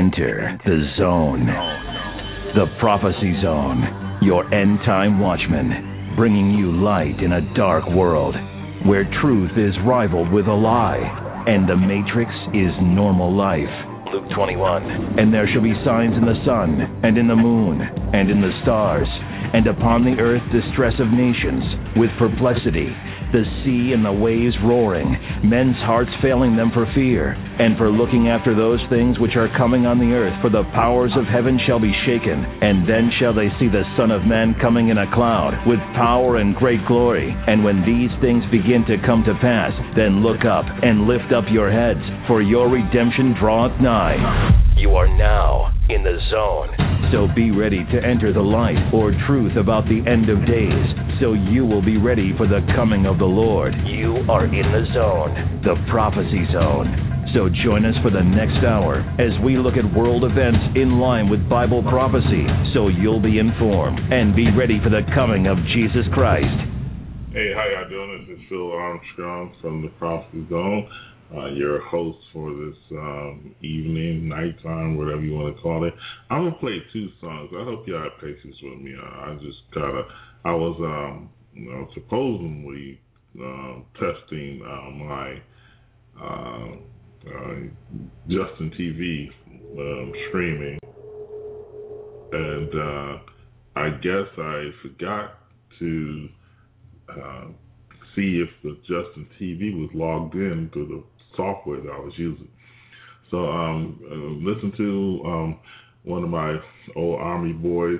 Enter the Zone. The Prophecy Zone, your end-time watchman, bringing you light in a dark world where truth is rivaled with a lie and the matrix is normal life. Luke 21. And there shall be signs in the sun and in the moon and in the stars, and upon the earth distress of nations with perplexity, the sea and the waves roaring, men's hearts failing them for fear, and for looking after those things which are coming on the earth, for the powers of heaven shall be shaken. And then shall they see the Son of Man coming in a cloud, with power and great glory. And when these things begin to come to pass, then look up and lift up your heads, for your redemption draweth nigh. You are now in the zone. So be ready to enter the light or truth about the end of days, so you will be ready for the coming of the Lord. You are in the zone, the Prophecy Zone. So join us for the next hour as we look at world events in line with Bible prophecy, so you'll be informed and be ready for the coming of Jesus Christ. Hey, how y'all doing? This is Phil Armstrong from the Prophecy Zone. Your host for this evening, nighttime, whatever you want to call it. I'm going to play two songs. I hope y'all have patience with me. I was supposedly testing my Justin TV streaming, and I guess I forgot to see if the Justin TV was logged in to the software that I was using. So listen to one of my old Army boys.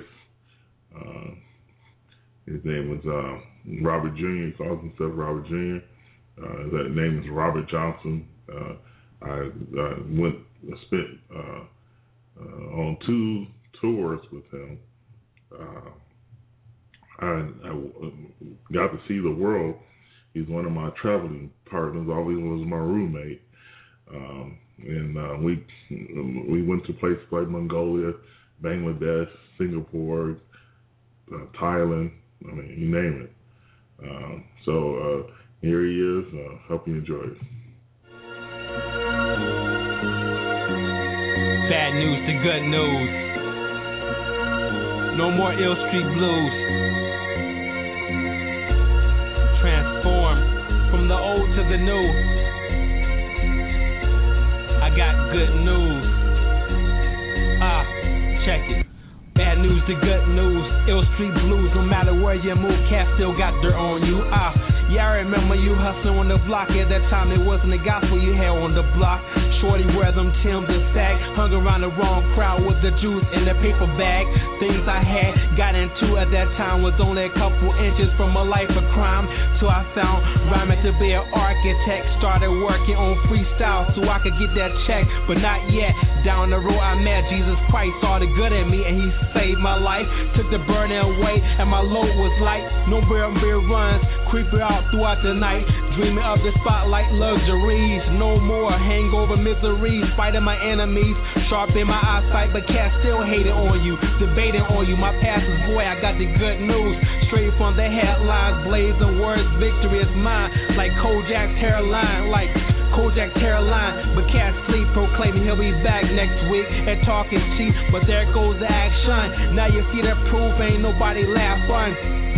His name was Robert Jr. He calls himself Robert Jr. His name is Robert Johnson. I spent on 2 tours with him. I got to see the world. He's one of my traveling partners. Always was my roommate. And we went to places like Mongolia, Bangladesh, Singapore, Thailand. I mean, you name it. So here he is. Hope you enjoy it. Bad news to good news. No more Ill Street Blues. Transform from the old to the new. I got good news. Check it. Bad news to good news. Ill Street Blues. No matter where you move, cat still got dirt on you. Yeah, I remember you hustling on the block. At that time, it wasn't the gospel you had on the block. Shorty wear them Timbs and sag. Hung around the wrong crowd with the juice in the paper bag. Things I had got into at that time was only a couple inches from a life of crime. Till I found rhyming to be an architect. Started working on freestyle so I could get that check, but not yet. Down the road I met Jesus Christ, saw the good in me and he saved my life. Took the burden away and my load was light. No beer runs, creeping out throughout the night. Dreaming of the spotlight luxuries. No more hangover miseries. Fighting my enemies, sharp in my eyesight, but cats still hating on you, debating on you. My pastor's boy, I got the good news. Straight from the headlines, blazing words, victory is mine. Like Kojak's hairline, but cats sleep, proclaiming he'll be back next week and talking cheap. But there goes the action. Now you see the proof, ain't nobody laughing.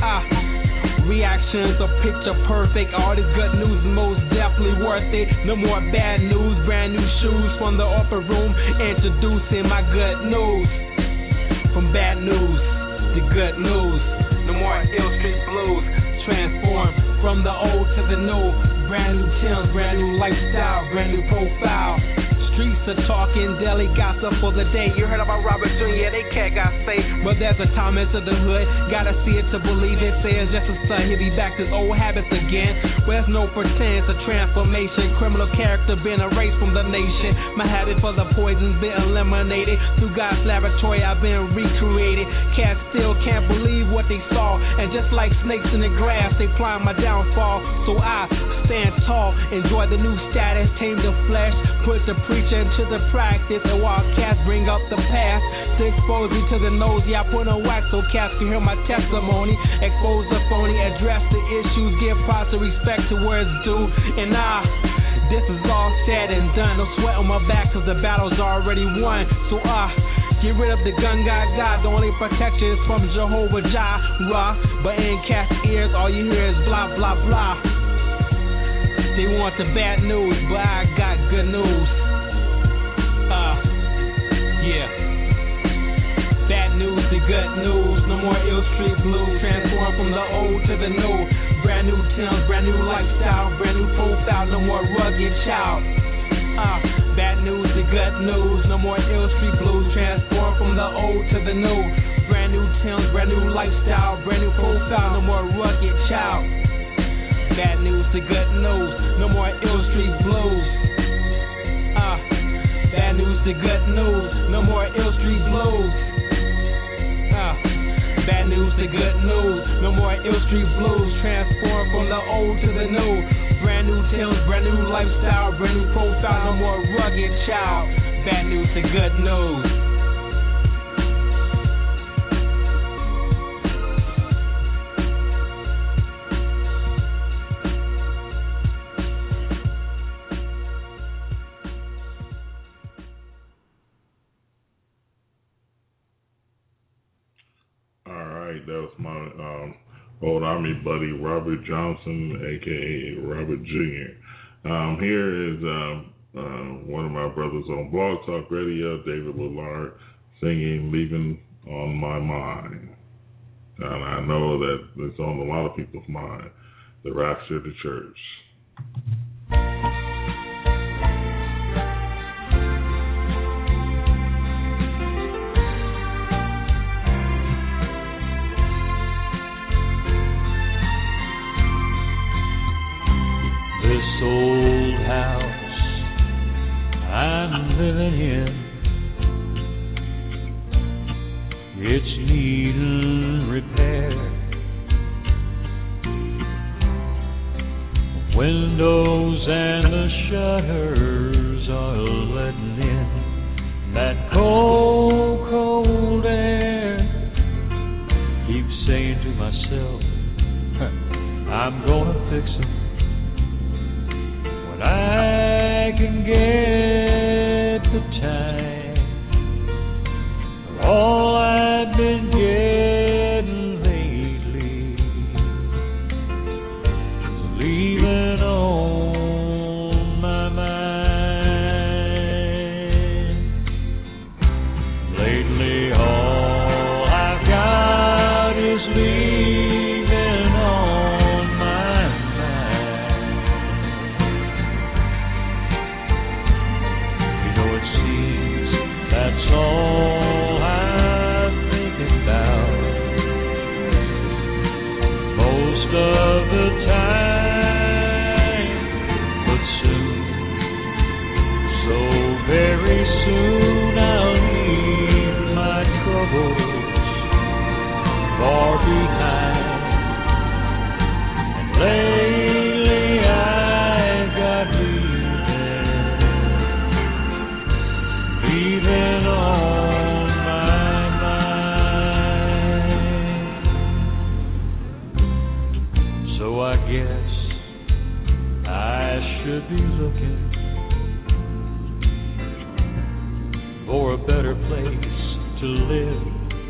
Reactions are picture perfect. All this good news is most definitely worth it. No more bad news, brand new shoes from the upper room. Introducing my good news. From bad news to good news. No more Ill Street Blues. Transform from the old to the new. Brand new Timbs, brand new lifestyle, brand new profile. Streets are talking, daily gossip for the day. You heard about Robert Jr., yeah, they cat got saved. But there's a time into the hood, gotta see it to believe it. Say it's just a son, he'll be back to his old habits again. But there's no pretense, a transformation. Criminal character been erased from the nation. My habit for the poison's been eliminated. Through God's laboratory, I've been recreated. Cats still can't believe what they saw. And just like snakes in the grass, they plotting my downfall. So I stand tall, enjoy the new status, tame the flesh, put the preacher into the practice, and while cats bring up the past to expose me to the nose, yeah, I put on wax so cats can hear my testimony, expose the phony, address the issues, give props and respect to where it's due, and I this is all said and done. No sweat on my back cause the battle's already won. So get rid of the gun God. The only protection is from Jehovah Jireh. But in cat's ears all you hear is blah blah blah. They want the bad news, but I got good news. Yeah. Bad news to good news. No more ill street blues. Transform from the old to the new. Brand new Timbs, brand new lifestyle, brand new profile. No more rugged child. Bad news to good news. No more ill street blues. Transform from the old to the new. Brand new Timbs, brand new lifestyle, brand new profile. No more rugged child. Bad news to good news. No more ill street blues. Bad news to good news. No more ill street blues. Bad news to good news. No more ill street blues. Transform from the old to the new. Brand new Timbs, brand new lifestyle, brand new profile. No more rugged child. Bad news to good news. That was my old Army buddy, Robert Johnson, a.k.a. Robert Jr. Here is one of my brothers on Blog Talk Radio, David Willard, singing Leaving on My Mind. And I know that it's on a lot of people's mind, the rapture of the church. This old house I'm living in, it's needing repair. The windows and the shutters are letting in that cold, cold air. Keep saying to myself, I'm gonna fix it. I can get the time. All I've been getting lately is leaving on my mind. Lately all I've got is leaving on my mind. That's all I think about most of the time. But soon, so very soon, I'll leave my troubles far behind. And lately I've got leaving on my mind. So I guess I should be looking for a better place to live.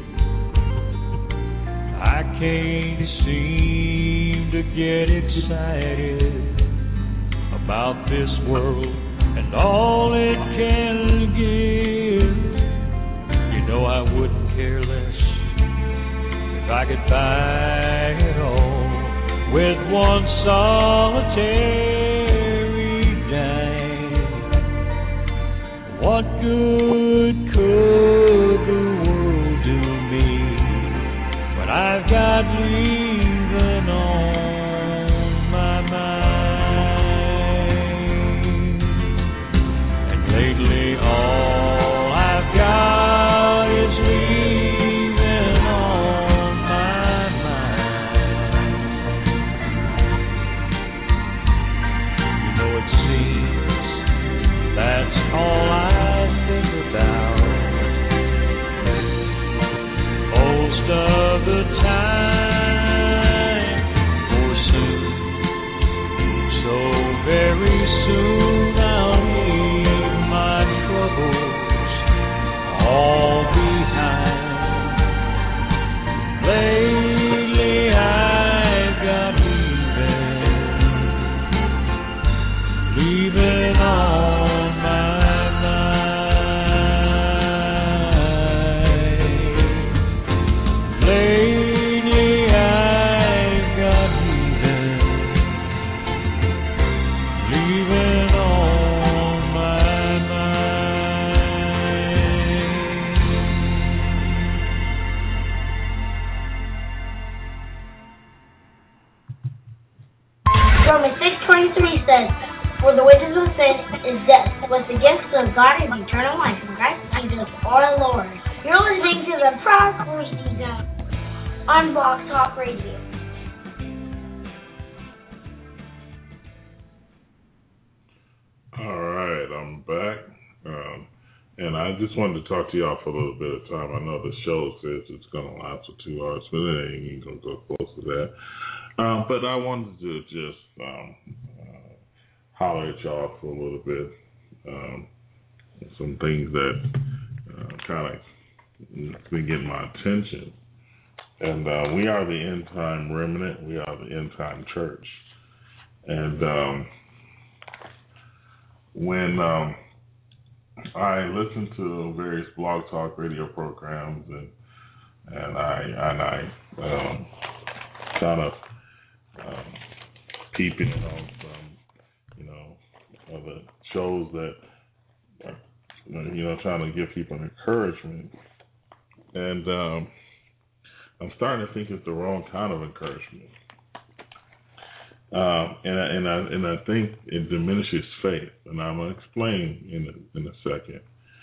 I can't seem to get excited about this world and all it can give. You know I wouldn't care less if I could buy it all with one solitary dime. What good could the world do me when I've got leaving on my mind? Lately all I've got is leaving on my mind. You know it seems that's all I think about most of the time. Romans 6:23 says, "For the wages of sin is death, but the gift of God is eternal life in Christ Jesus our Lord." You're listening to the Prophecy Zone on Blog Talk Radio. All right, I'm back. And I just wanted to talk to y'all for a little bit of time. I know the show says it's going to last for 2 hours, but it ain't even going to go close to that. But I wanted to just holler at y'all for a little bit. Some things that kind of been getting my attention. And we are the End Time Remnant. We are the End Time Church. And when I listen to various blog talk radio programs, and I kind of peeping on some, other shows that are, trying to give people encouragement, and I'm starting to think it's the wrong kind of encouragement, and I think it diminishes faith, and I'm gonna explain in a second.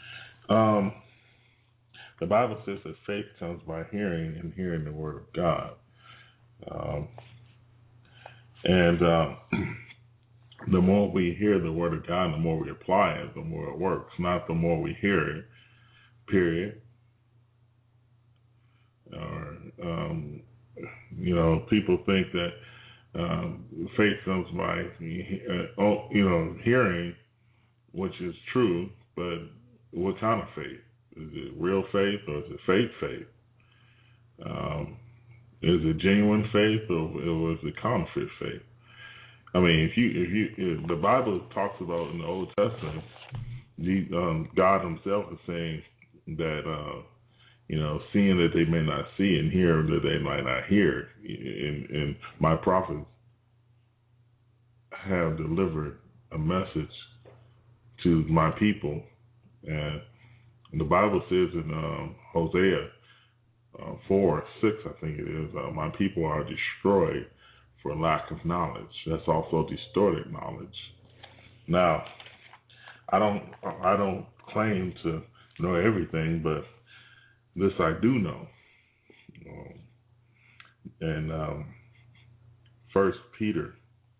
The Bible says that faith comes by hearing, and hearing the Word of God. And the more we hear the Word of God, the more we apply it, the more it works. Not the more we hear it, period. Or, people think that faith comes by, hearing, which is true, but what kind of faith? Is it real faith or is it fake faith? Is it genuine faith or is it counterfeit faith? I mean, if the Bible talks about in the Old Testament, God Himself is saying that seeing that they may not see and hear that they might not hear, and my prophets have delivered a message to my people, and the Bible says in Hosea 4:6, I think it is, my people are destroyed for lack of knowledge. That's also distorted knowledge. Now, I don't claim to know everything, but this I do know. And 1 Peter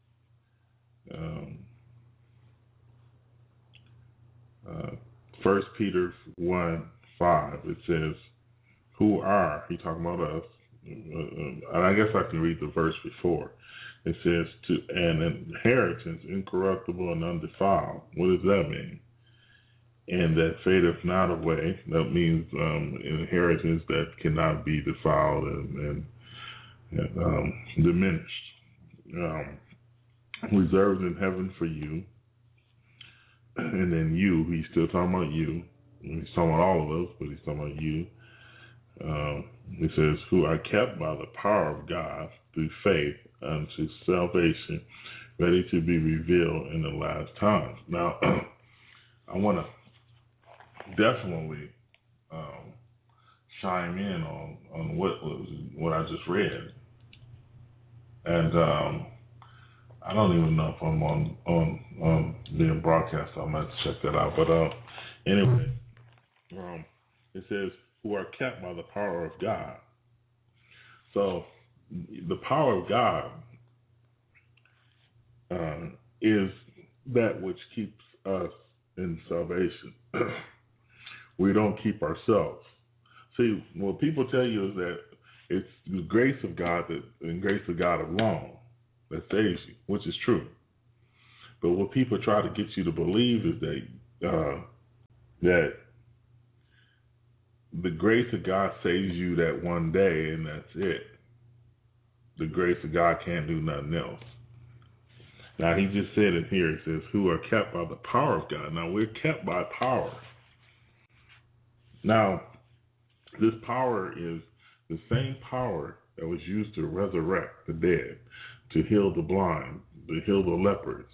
1 Peter 1:5, it says, "Who are," he talking about us, and I guess I can read the verse before. It says, "to an inheritance incorruptible and undefiled." What does that mean? "And that fadeth not away." That means inheritance that cannot be defiled and diminished. Reserved in heaven for you. And then you, he's still talking about you. He's talking about all of us, but he's talking about you. It says, "who are kept by the power of God through faith unto salvation, ready to be revealed in the last times." Now, I want to definitely chime in on what I just read, and I don't even know if I'm on being broadcast. I might have to check that out. But anyway, it says, "who are kept by the power of God." So the power of God is that which keeps us in salvation. We don't keep ourselves. See, what people tell you is that it's the grace of God and grace of God alone that saves you, which is true. But what people try to get you to believe is that the grace of God saves you that one day and that's it. The grace of God can't do nothing else. Now, he just said it here. It says, "who are kept by the power of God." Now, we're kept by power. Now, this power is the same power that was used to resurrect the dead, to heal the blind, to heal the lepers.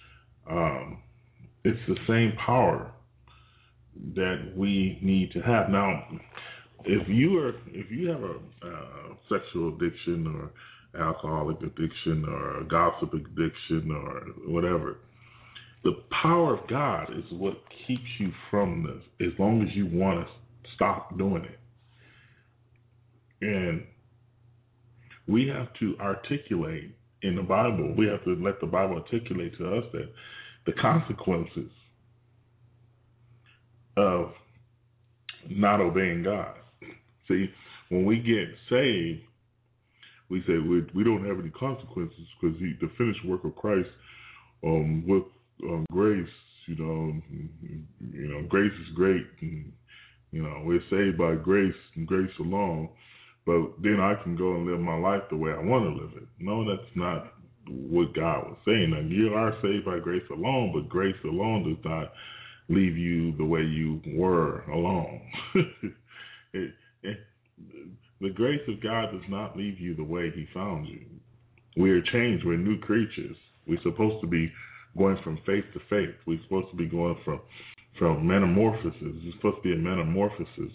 It's the same power that we need to have. Now, if you have a sexual addiction or alcoholic addiction or a gossip addiction or whatever. The power of God is what keeps you from this, as long as you want to stop doing it. And we have to articulate in the Bible, we have to let the Bible articulate to us that the consequences of not obeying God. See, when we get saved, we say we don't have any consequences because the finished work of Christ with grace, grace is great, and we're saved by grace and grace alone. But then I can go and live my life the way I want to live it. No, that's not what God was saying. Now, you are saved by grace alone, but grace alone does not leave you the way you were alone. The grace of God does not leave you the way He found you. We are changed. We're new creatures. We're supposed to be going from faith to faith. We're supposed to be going from metamorphosis. It's supposed to be a metamorphosis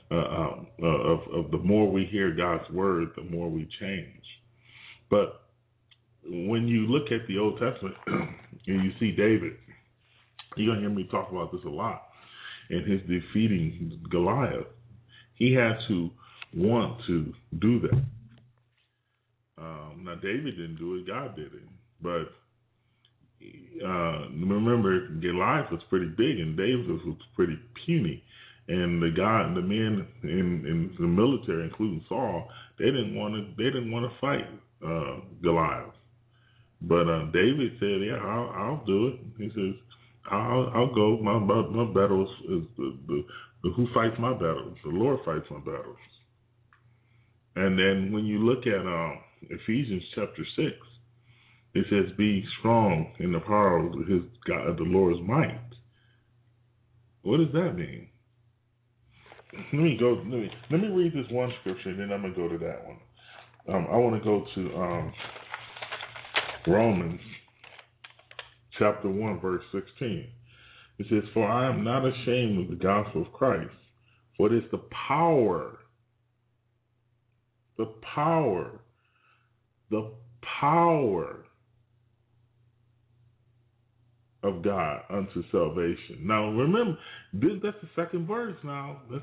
of the more we hear God's word, the more we change. But when you look at the Old Testament and you see David, you're going to hear me talk about this a lot, in his defeating Goliath, he had to want to do that. Now, David didn't do it, God did it. But remember, Goliath was pretty big and David was pretty puny. And the men in the military, including Saul, they didn't want to fight Goliath. But David said, "Yeah, I'll do it." He says, "I'll go. My battles is the who fights my battles? The Lord fights my battles." And then when you look at Ephesians chapter 6, it says, "Be strong in the power of the Lord's might." What does that mean? Let me read this one scripture, and then I'm gonna go to that one. I want to go to Romans chapter 1, verse 16. It says, "For I am not ashamed of the gospel of Christ, for it is the power of God unto salvation." Now, remember, that's the second verse. Now, let's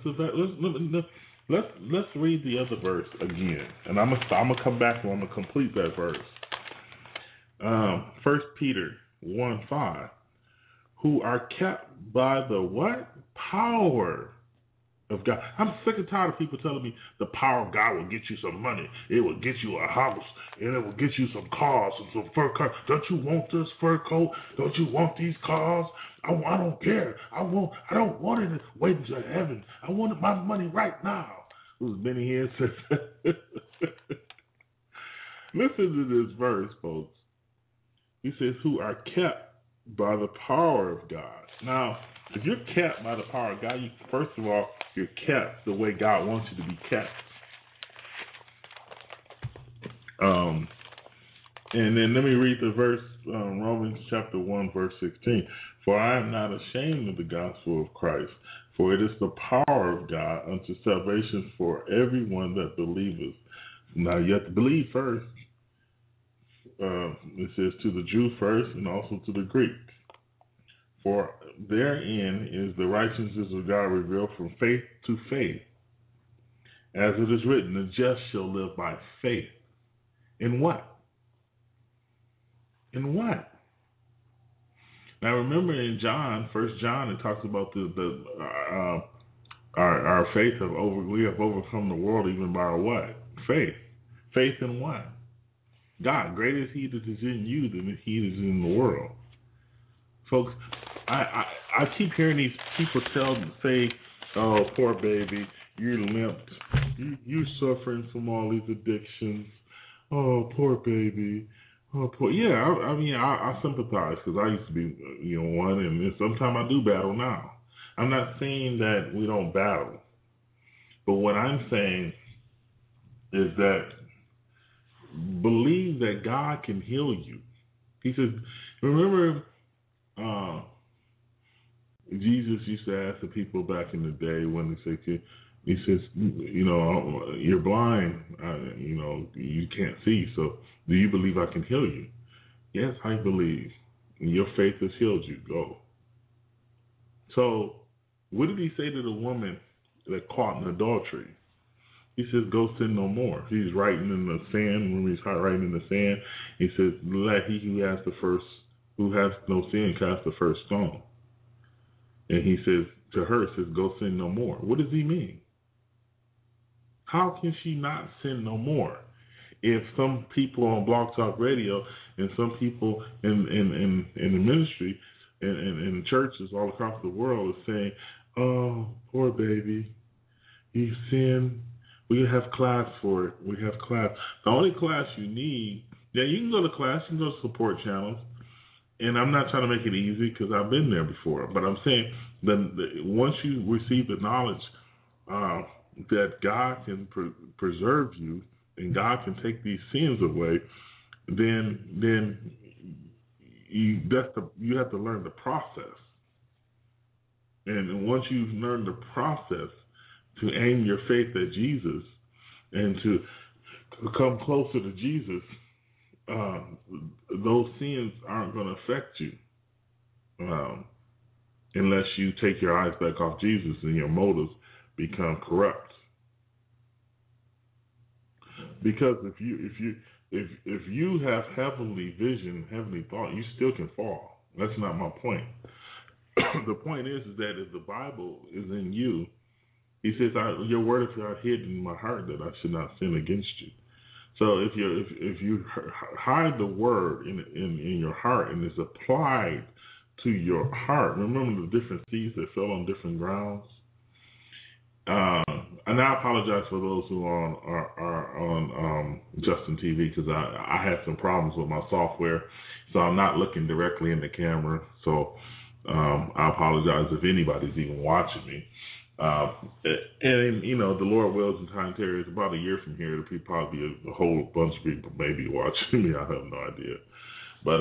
read the other verse again, and I'm gonna come back and I'm gonna complete that verse. 1 Peter 1:5, who are kept by the what? Power of God. I'm sick and tired of people telling me the power of God will get you some money. It will get you a house, and it will get you some cars and some fur coat. Don't you want this fur coat? Don't you want these cars? I don't care. I don't want it waiting to heaven. I want my money right now. Who's been here since? Listen to this verse, folks. He says, "Who are kept by the power of God." Now, if you're kept by the power of God, first of all, you're kept the way God wants you to be kept. And then let me read the verse, Romans chapter 1, verse 16. "For I am not ashamed of the gospel of Christ, for it is the power of God unto salvation for everyone that believeth." Now, you have to believe first. It says to the Jew first and also to the Greek. "For therein is the righteousness of God revealed from faith to faith. As it is written, the just shall live by faith." In what? In what? Now remember in John, 1 John, it talks about our faith we have overcome the world even by our what? Faith. Faith in what? God. Greater is He that is in you than he that is in the world. Folks, I keep hearing these people say, "Oh, poor baby, you're limped. You're suffering from all these addictions. Oh, poor baby. Oh, poor." Yeah, I sympathize because I used to be, one, and sometimes I do battle now. I'm not saying that we don't battle, but what I'm saying is that believe that God can heal you. He says, remember, Jesus used to ask the people back in the day when they say, He says, you're blind, you can't see. So do you believe I can heal you? Yes, I believe. Your faith has healed you. Go. So what did he say to the woman that caught in adultery? He says, go sin no more. He's writing in the sand. When he's writing in the sand, he says, let he who has no sin cast the first stone. And he says to her, go sin no more. What does he mean? How can she not sin no more? If some people on Blog Talk Radio and some people in the ministry and in churches all across the world are saying, oh, poor baby, he sinned. We have class for it. We have class. The only class you need, you can go to class, you can go to support channels. And I'm not trying to make it easy because I've been there before. But I'm saying that once you receive the knowledge that God can preserve you and God can take these sins away, then you have to learn the process. And once you've learned the process to aim your faith at Jesus and to come closer to Jesus, those sins aren't going to affect you unless you take your eyes back off Jesus and your motives become corrupt. Because if you have heavenly vision, heavenly thought, you still can fall. That's not my point. The point is that if the Bible is in you, he says, your word is not hidden in my heart that I should not sin against you. So if you hide the word in your heart and it's applied to your heart, remember the different seeds that fell on different grounds. And I apologize for those who are on Justin TV because I had some problems with my software, so I'm not looking directly in the camera. So I apologize if anybody's even watching me. And the Lord wills and time tarries, about a year from here, there'll probably be a whole bunch of people maybe watching me. I have no idea. But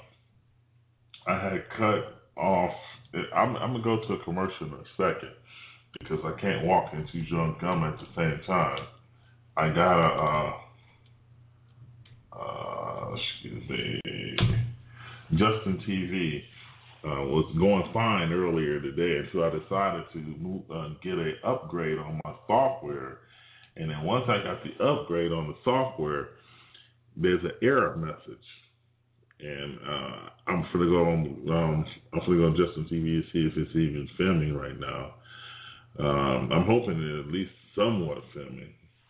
I had cut off. I'm gonna go to a commercial in a second because I can't walk and chew gum at the same time. I got Justin TV. Was going fine earlier today, and so I decided to get an upgrade on my software. And then once I got the upgrade on the software, there's an error message. And I'm gonna go on Justin TV to see if it's even filming right now. I'm hoping it's at least somewhat filming.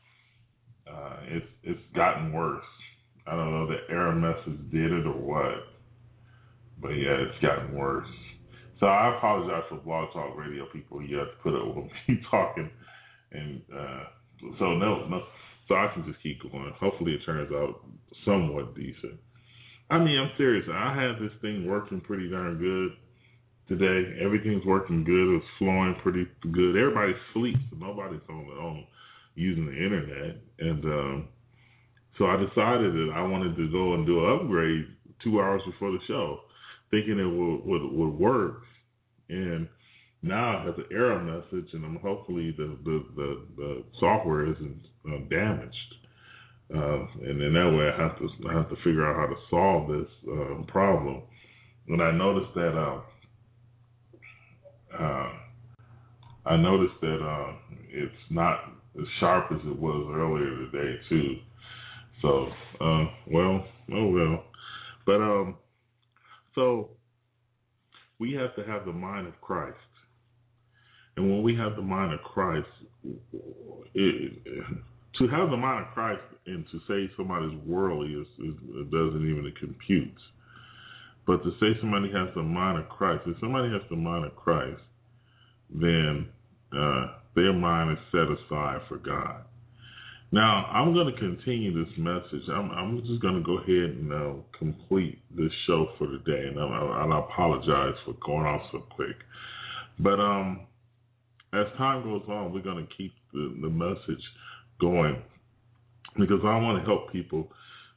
It's gotten worse. I don't know if the error message did it or what. But yeah, it's gotten worse. So I apologize for Blog Talk Radio people. You have to put up with me talking, and so I can just keep going. Hopefully, it turns out somewhat decent. I mean, I'm serious. I have this thing working pretty darn good today. Everything's working good. It's flowing pretty good. Everybody sleeps. So nobody's on using the internet, and so I decided that I wanted to go and do an upgrade 2 hours before the show, thinking it would work, and now it has an error message, and hopefully the software isn't damaged, and in that way I have to figure out how to solve this problem. And I noticed that it's not as sharp as it was earlier today too. So but so we have to have the mind of Christ. And when we have the mind of Christ, to have the mind of Christ and to say somebody's worldly it doesn't even compute. But to say somebody has the mind of Christ, if somebody has the mind of Christ, then their mind is set aside for God. Now, I'm going to continue this message. I'm just going to go ahead and complete this show for today. And I apologize for going off so quick. But as time goes on, we're going to keep the message going because I want to help people.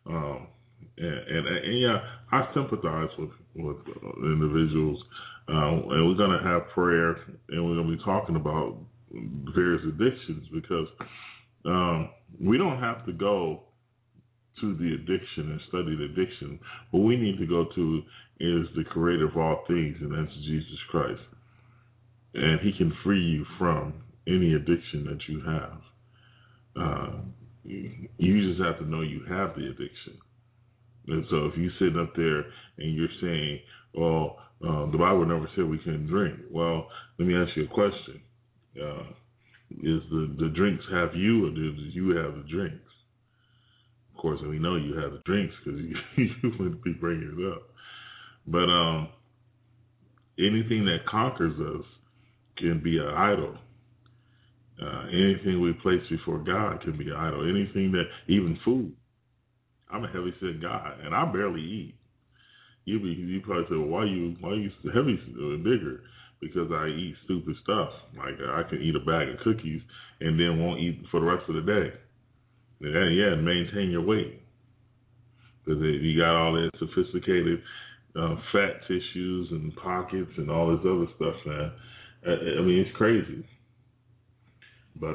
And yeah, I sympathize with individuals. And we're going to have prayer, and we're going to be talking about various addictions, because we don't have to go to the addiction and study the addiction. What we need to go to is the creator of all things, and that's Jesus Christ. And he can free you from any addiction that you have. You just have to know you have the addiction. And so if you sit up there and you're saying, well, the Bible never said we couldn't drink. Well, let me ask you a question. Is the drinks have you, or do you have the drinks? Of course, we know you have the drinks because you wouldn't be bringing it up. But anything that conquers us can be an idol. Anything we place before God can be an idol. Anything that, even food. I'm a heavy-set guy, and I barely eat. You probably say, well, why you heavy bigger? Because I eat stupid stuff. Like I can eat a bag of cookies and then won't eat for the rest of the day. Yeah, maintain your weight. Because you got all that sophisticated fat tissues and pockets and all this other stuff, man. I mean, it's crazy. But,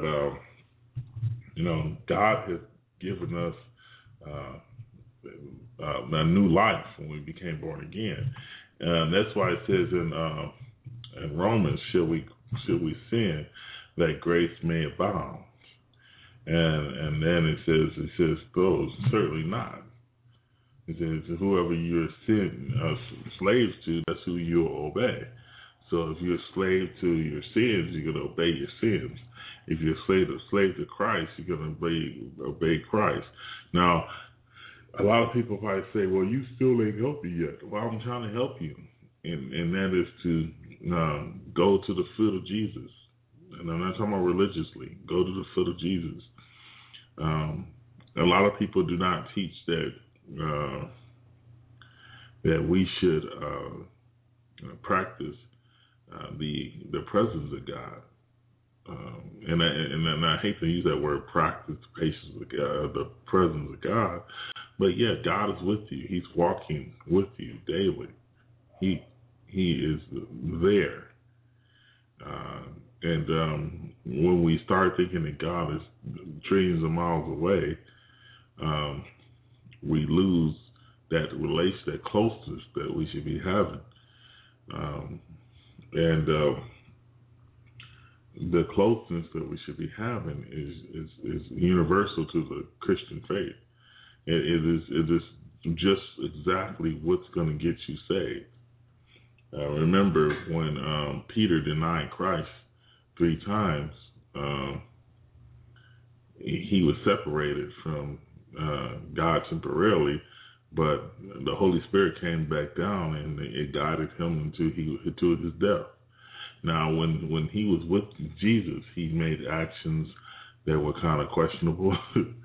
God has given us a new life when we became born again. That's why it says in Romans, should we sin that grace may abound? And then it says, those certainly not. It says, whoever you're slaves to, that's who you'll obey. So if you're a slave to your sins, you're going to obey your sins. If you're a slave to Christ, you're going to obey Christ. Now, a lot of people probably say, well, you still ain't healthy yet. Well, I'm trying to help you. And that is to go to the foot of Jesus. And I'm not talking about religiously. Go to the foot of Jesus. A lot of people do not teach that we should practice the presence of God. And I hate to use that word, practice the presence of God. But yeah, God is with you. He's walking with you daily. He is there. And when we start thinking that God is trillions of miles away, we lose that relation, that closeness that we should be having. And the closeness that we should be having is universal to the Christian faith. It is just exactly what's going to get you saved. Remember when Peter denied Christ 3 times, he was separated from God temporarily, but the Holy Spirit came back down and it guided him into his death. Now, when he was with Jesus, he made actions that were kind of questionable.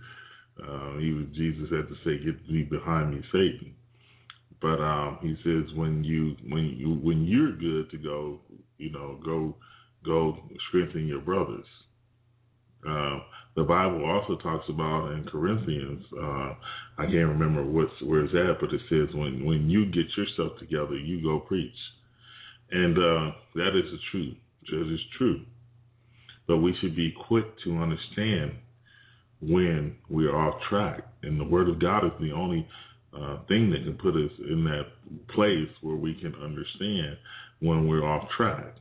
Jesus had to say, "Get thee behind me, Satan." But he says, when you're good to go, go strengthen your brothers. The Bible also talks about in Corinthians, I can't remember where it's at, but it says when you get yourself together, you go preach. And that is the truth. That is true. But we should be quick to understand when we are off track. And the Word of God is the only thing that can put us in that place where we can understand when we're off track.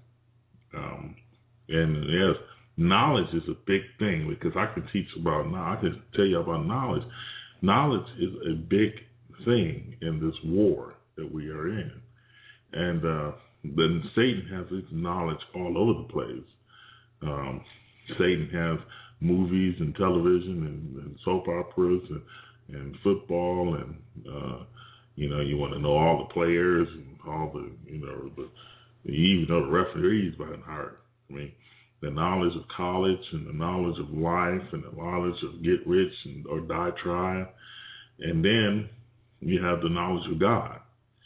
And yes, knowledge is a big thing, because I can teach about knowledge. I can tell you about knowledge. Knowledge is a big thing in this war that we are in. And then Satan has his knowledge all over the place. Satan has movies and television and soap operas and football, and you want to know all the players and all the you even know the referees by heart. I mean, the knowledge of college and the knowledge of life and the knowledge of get rich or die trying, and then you have the knowledge of God.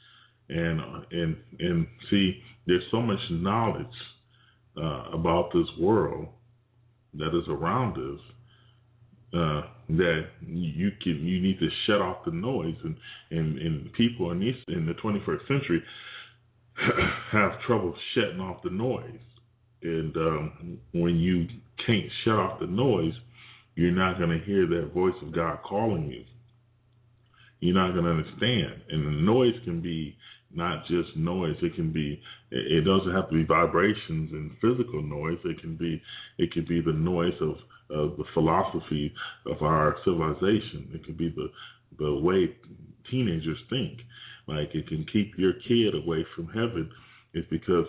And see, there's so much knowledge about this world that is around us that you need to shut off the noise, and people in the 21st century have trouble shutting off the noise. And when you can't shut off the noise, you're not going to hear that voice of God calling you. You're not going to understand. And the noise can be not just noise. It doesn't have to be vibrations and physical noise. It could be the noise of the philosophy of our civilization. It could be the way teenagers think. Like, it can keep your kid away from heaven. It's because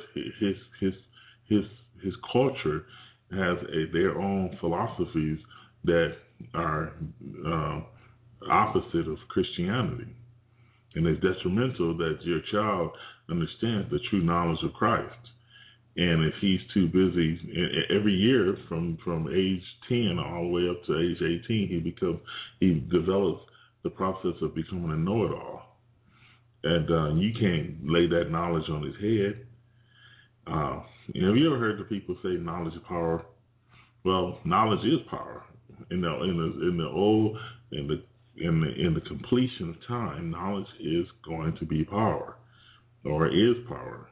his culture has their own philosophies that are opposite of Christianity. And it's detrimental that your child understands the true knowledge of Christ. And if he's too busy, every year from age 10 all the way up to age 18, he develops the process of becoming a know-it-all. And you can't lay that knowledge on his head. Have you ever heard the people say knowledge is power? Well, knowledge is power. In the completion of time, knowledge is going to be power, or is power.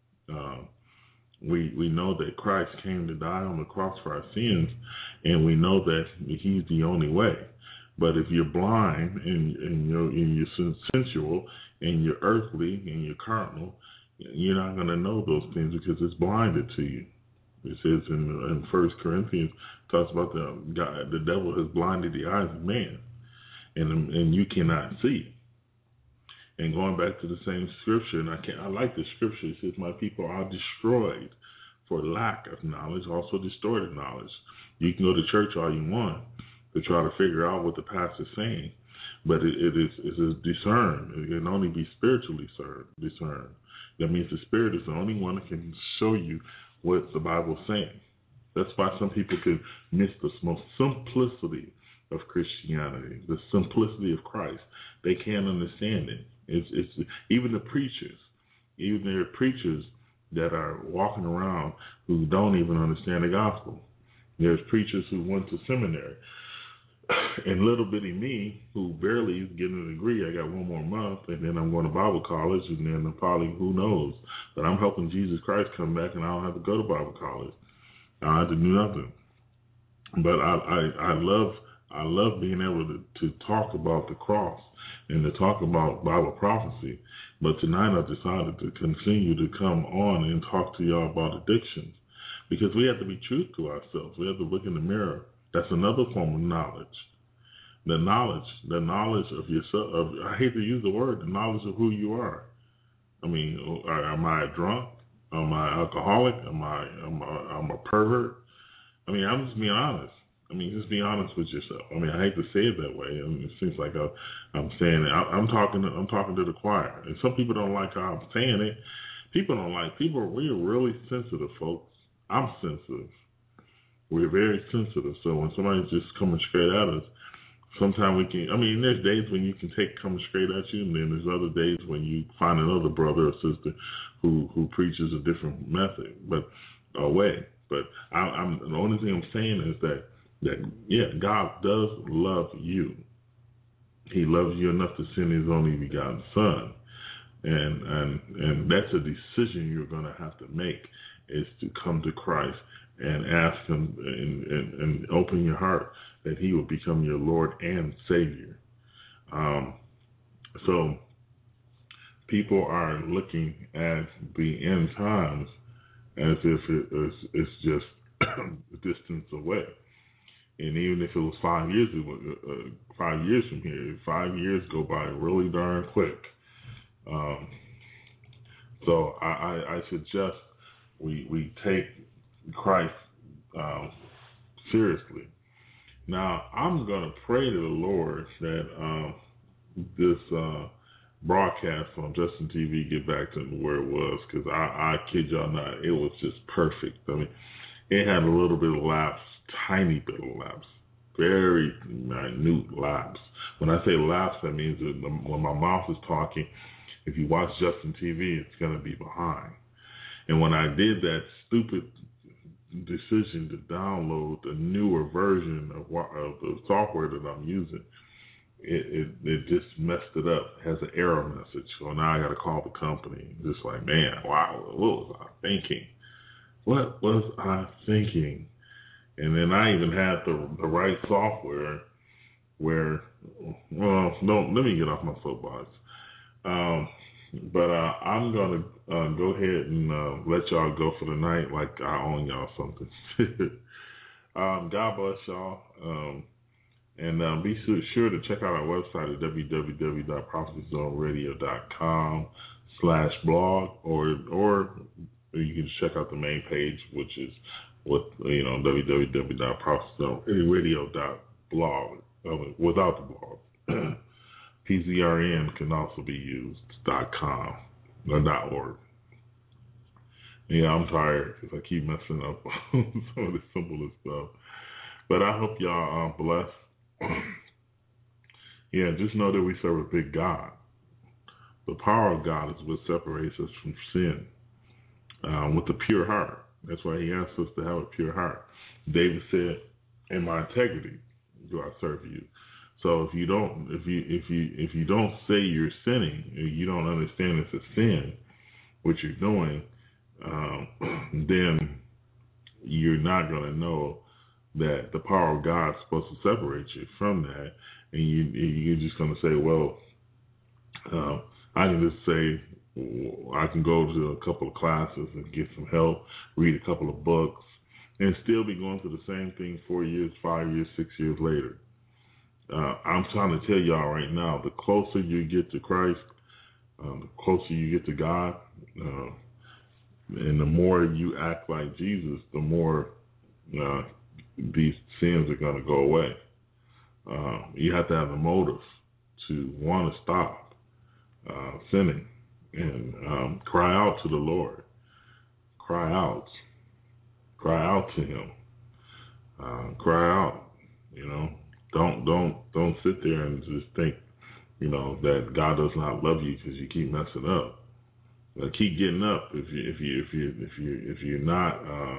We know that Christ came to die on the cross for our sins, and we know that He's the only way. But if you're blind and you're sensual and you're earthly and you're carnal, you're not going to know those things because it's blinded to you. It says in 1 Corinthians, talks about the devil has blinded the eyes of man, and you cannot see. And going back to the same scripture, and I like the scripture. It says, "My people are destroyed for lack of knowledge, also distorted knowledge." You can go to church all you want to try to figure out what the pastor's saying, but it is discerned. It can only be spiritually discerned. That means the Spirit is the only one that can show you what the Bible's saying. That's why some people can miss the most simplicity of Christianity, the simplicity of Christ. They can't understand it. It's even the preachers, even there are preachers that are walking around who don't even understand the gospel. There's preachers who went to seminary. And little bitty me, who barely is getting a degree, I got one more month, and then I'm going to Bible college, and then probably, who knows, but I'm helping Jesus Christ come back, and I don't have to go to Bible college. I don't have to do nothing. But I love being able to talk about the cross and to talk about Bible prophecy. But tonight I decided to continue to come on and talk to y'all about addictions, because we have to be true to ourselves. We have to look in the mirror. That's another form of knowledge. The knowledge of yourself. I hate to use the word, the knowledge of who you are. I mean, am I a drunk? Am I alcoholic? Am I a pervert? I mean, I'm just being honest. I mean, just be honest with yourself. I mean, I hate to say it that way. I mean, it seems like I'm saying it. I'm talking to the choir, and some people don't like how I'm saying it. We're really sensitive, folks. I'm sensitive. We're very sensitive. So when somebody's just coming straight at us, sometimes we can, there's days when you can take coming straight at you, and then there's other days when you find another brother or sister who preaches a different method, but way. But the only thing I'm saying is that God does love you. He loves you enough to send His only begotten Son. And that's a decision you're going to have to make, is to come to Christ and ask Him and open your heart that He will become your Lord and Savior. So people are looking at the end times as if it's just a distance away. And even if it was 5 years from here, 5 years go by really darn quick. So I suggest we take Christ seriously. Now, I'm going to pray to the Lord that this broadcast on Justin TV get back to where it was, because I kid y'all not, it was just perfect. I mean, it had a little bit of lapse, tiny bit of lapse, very minute lapse. When I say lapse, that means that when my mouth is talking, if you watch Justin TV, it's going to be behind. And when I did that stupid decision to download the newer version of the software that I'm using, it just messed it up. It has an error message. So now I got to call the company. Just like, man, wow, what was I thinking? what was I thinking? And then I even had the right software where, well, don't let me get off my soapbox. But I'm going to go ahead and let y'all go for the night like I own y'all something. God bless y'all. And be sure to check out our website at www.prophecyzoneradio.com/blog, or you can check out the main page, which is www.prophecyzoneradio.blog without the blog. PZRN can also be used .com or .org. Yeah, I'm tired because I keep messing up some of the simplest stuff. But I hope y'all blessed. Yeah, just know that we serve a big God. The power of God is what separates us from sin with a pure heart. That's why he asks us to have a pure heart. David said, "In my integrity do I serve you." So if you don't say you're sinning, you don't understand it's a sin, what you're doing, then you're not going to know that the power of God is supposed to separate you from that, and you're just going to say, well, I can just say I can go to a couple of classes and get some help, read a couple of books, and still be going through the same thing 4 years, 5 years, 6 years later. I'm trying to tell y'all right now, the closer you get to Christ, the closer you get to God, and the more you act like Jesus, the more these sins are going to go away. You have to have a motive to want to stop sinning and cry out to the Lord. Cry out to Him. Cry out. Don't sit there and just think, that God does not love you because you keep messing up. Keep getting up. If you're not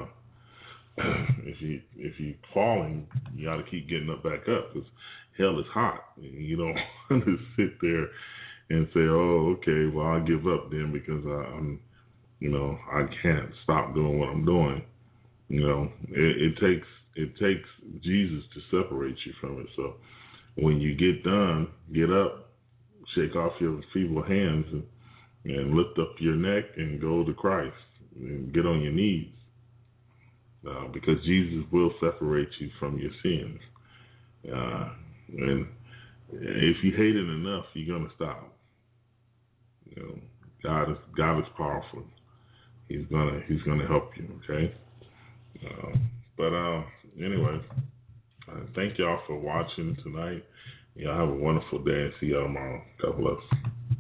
if you're falling, you got to keep getting up back up because hell is hot. You don't want to sit there and say, "Oh, okay, well I'll give up then because I'm I can't stop doing what I'm doing." It takes Jesus to separate you from it. So when you get done, get up, shake off your feeble hands, and lift up your neck and go to Christ and get on your knees, because Jesus will separate you from your sins. And if you hate it enough, you're gonna stop. God is powerful. He's gonna help you. Okay. But anyway, thank y'all for watching tonight. Y'all have a wonderful day and see y'all tomorrow. God bless.